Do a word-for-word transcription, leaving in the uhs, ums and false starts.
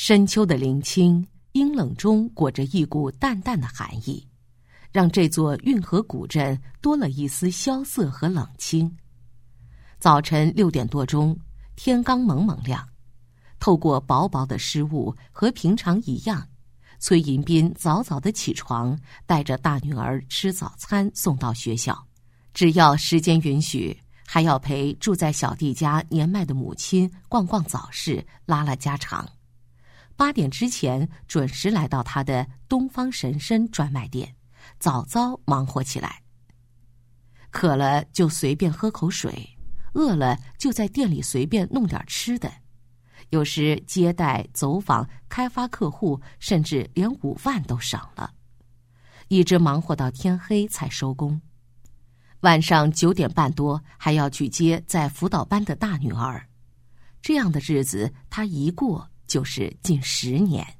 深秋的林清，阴冷中裹着一股淡淡的寒意，让这座运河古镇多了一丝萧瑟和冷清。早晨六点多钟，天刚蒙蒙亮，透过薄薄的湿雾，和平常一样，崔银斌早早的起床，带着大女儿吃早餐送到学校。只要时间允许，还要陪住在小弟家年迈的母亲逛逛早市，拉拉家常。八点之前准时来到他的东方神参专卖店，早早忙活起来。渴了就随便喝口水，饿了就在店里随便弄点吃的。有时接待、走访、开发客户，甚至连午饭都省了，一直忙活到天黑才收工。晚上九点半多还要去接在辅导班的大女儿，这样的日子他一过就是近十年。